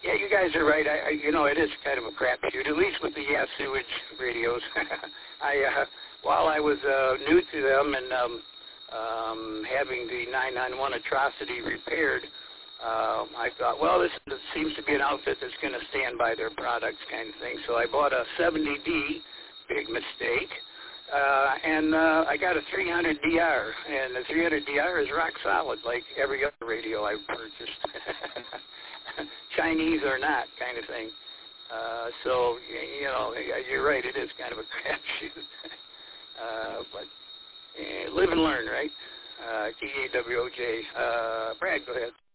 Yeah, you guys are right. It is kind of a crapshoot, at least with the sewage radios. While I was new to them and having the 991 atrocity repaired, I thought, well, this seems to be an outfit that's going to stand by their products kind of thing. So I bought a 70D, big mistake, and I got a 300DR, and the 300DR is rock solid, like every other radio I've purchased. Chinese or not kind of thing. So, you're right, it is kind of a crapshoot. But live and learn, right? TAWOJ. Brad, go ahead.